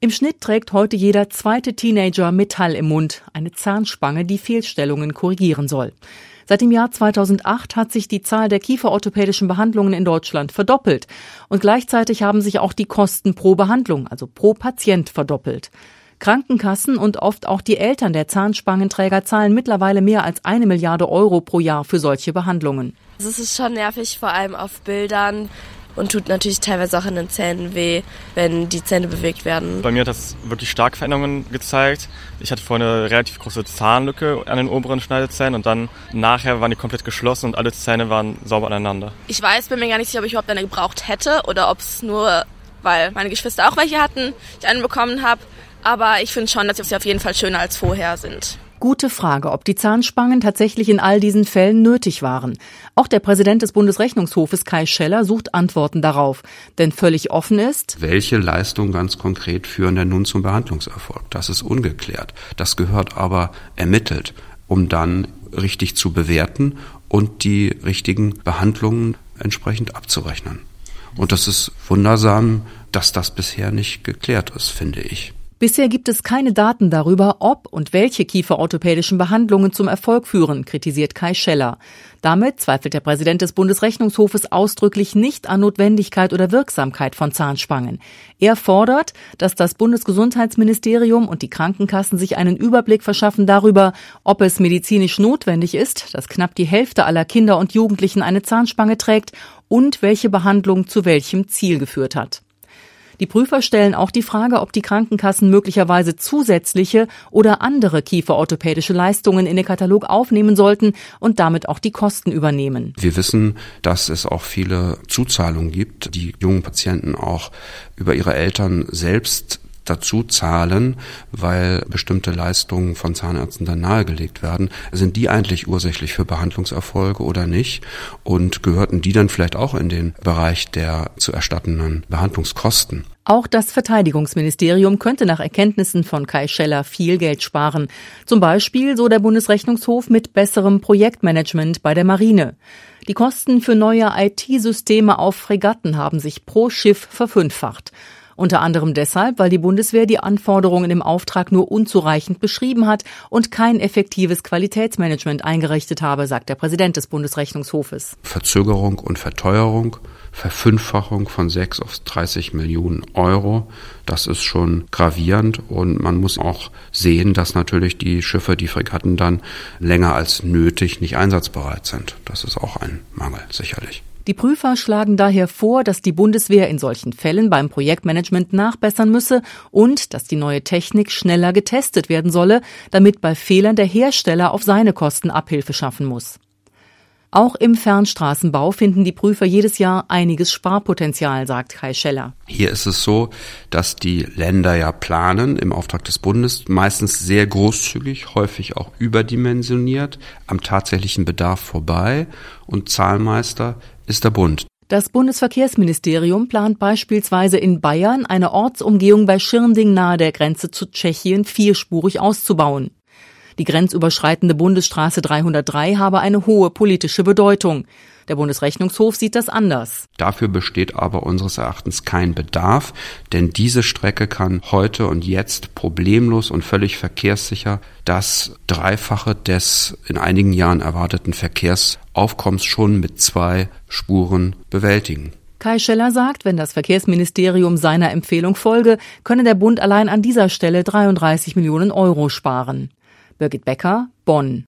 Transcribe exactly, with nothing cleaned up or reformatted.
Im Schnitt trägt heute jeder zweite Teenager Metall im Mund, eine Zahnspange, die Fehlstellungen korrigieren soll. Seit dem Jahr zweitausendacht hat sich die Zahl der kieferorthopädischen Behandlungen in Deutschland verdoppelt. Und gleichzeitig haben sich auch die Kosten pro Behandlung, also pro Patient, verdoppelt. Krankenkassen und oft auch die Eltern der Zahnspangenträger zahlen mittlerweile mehr als eine Milliarde Euro pro Jahr für solche Behandlungen. Also es ist schon nervig, vor allem auf Bildern. Und tut natürlich teilweise auch in den Zähnen weh, wenn die Zähne bewegt werden. Bei mir hat das wirklich starke Veränderungen gezeigt. Ich hatte vorher eine relativ große Zahnlücke an den oberen Schneidezähnen und dann nachher waren die komplett geschlossen und alle Zähne waren sauber aneinander. Ich weiß, bin mir gar nicht sicher, ob ich überhaupt eine gebraucht hätte oder ob es nur, weil meine Geschwister auch welche hatten, ich einen bekommen habe. Aber ich finde schon, dass sie auf jeden Fall schöner als vorher sind. Gute Frage, ob die Zahnspangen tatsächlich in all diesen Fällen nötig waren. Auch der Präsident des Bundesrechnungshofes Kai Scheller sucht Antworten darauf. Denn völlig offen ist: Welche Leistungen ganz konkret führen denn nun zum Behandlungserfolg? Das ist ungeklärt. Das gehört aber ermittelt, um dann richtig zu bewerten und die richtigen Behandlungen entsprechend abzurechnen. Und das ist wundersam, dass das bisher nicht geklärt ist, finde ich. Bisher gibt es keine Daten darüber, ob und welche kieferorthopädischen Behandlungen zum Erfolg führen, kritisiert Kai Scheller. Damit zweifelt der Präsident des Bundesrechnungshofes ausdrücklich nicht an Notwendigkeit oder Wirksamkeit von Zahnspangen. Er fordert, dass das Bundesgesundheitsministerium und die Krankenkassen sich einen Überblick verschaffen darüber, ob es medizinisch notwendig ist, dass knapp die Hälfte aller Kinder und Jugendlichen eine Zahnspange trägt und welche Behandlung zu welchem Ziel geführt hat. Die Prüfer stellen auch die Frage, ob die Krankenkassen möglicherweise zusätzliche oder andere kieferorthopädische Leistungen in den Katalog aufnehmen sollten und damit auch die Kosten übernehmen. Wir wissen, dass es auch viele Zuzahlungen gibt, die jungen Patienten auch über ihre Eltern selbst dazu zahlen, weil bestimmte Leistungen von Zahnärzten dann nahegelegt werden. Sind die eigentlich ursächlich für Behandlungserfolge oder nicht? Und gehörten die dann vielleicht auch in den Bereich der zu erstattenden Behandlungskosten? Auch das Verteidigungsministerium könnte nach Erkenntnissen von Kai Scheller viel Geld sparen. Zum Beispiel, so der Bundesrechnungshof, mit besserem Projektmanagement bei der Marine. Die Kosten für neue I T-Systeme auf Fregatten haben sich pro Schiff verfünffacht. Unter anderem deshalb, weil die Bundeswehr die Anforderungen im Auftrag nur unzureichend beschrieben hat und kein effektives Qualitätsmanagement eingerichtet habe, sagt der Präsident des Bundesrechnungshofes. Verzögerung und Verteuerung, Verfünffachung von sechs auf dreißig Millionen Euro, das ist schon gravierend und man muss auch sehen, dass natürlich die Schiffe, die Fregatten dann länger als nötig nicht einsatzbereit sind. Das ist auch ein Mangel, sicherlich. Die Prüfer schlagen daher vor, dass die Bundeswehr in solchen Fällen beim Projektmanagement nachbessern müsse und dass die neue Technik schneller getestet werden solle, damit bei Fehlern der Hersteller auf seine Kosten Abhilfe schaffen muss. Auch im Fernstraßenbau finden die Prüfer jedes Jahr einiges Sparpotenzial, sagt Kai Scheller. Hier ist es so, dass die Länder ja planen im Auftrag des Bundes, meistens sehr großzügig, häufig auch überdimensioniert, am tatsächlichen Bedarf vorbei und Zahlmeister ist der Bund. Das Bundesverkehrsministerium plant beispielsweise in Bayern eine Ortsumgehung bei Schirnding nahe der Grenze zu Tschechien vierspurig auszubauen. Die grenzüberschreitende Bundesstraße dreihundertdrei habe eine hohe politische Bedeutung. Der Bundesrechnungshof sieht das anders. Dafür besteht aber unseres Erachtens kein Bedarf, denn diese Strecke kann heute und jetzt problemlos und völlig verkehrssicher das Dreifache des in einigen Jahren erwarteten Verkehrsaufkommens schon mit zwei Spuren bewältigen. Kai Scheller sagt, wenn das Verkehrsministerium seiner Empfehlung folge, könne der Bund allein an dieser Stelle dreiunddreißig Millionen Euro sparen. Birgit Becker, Bonn.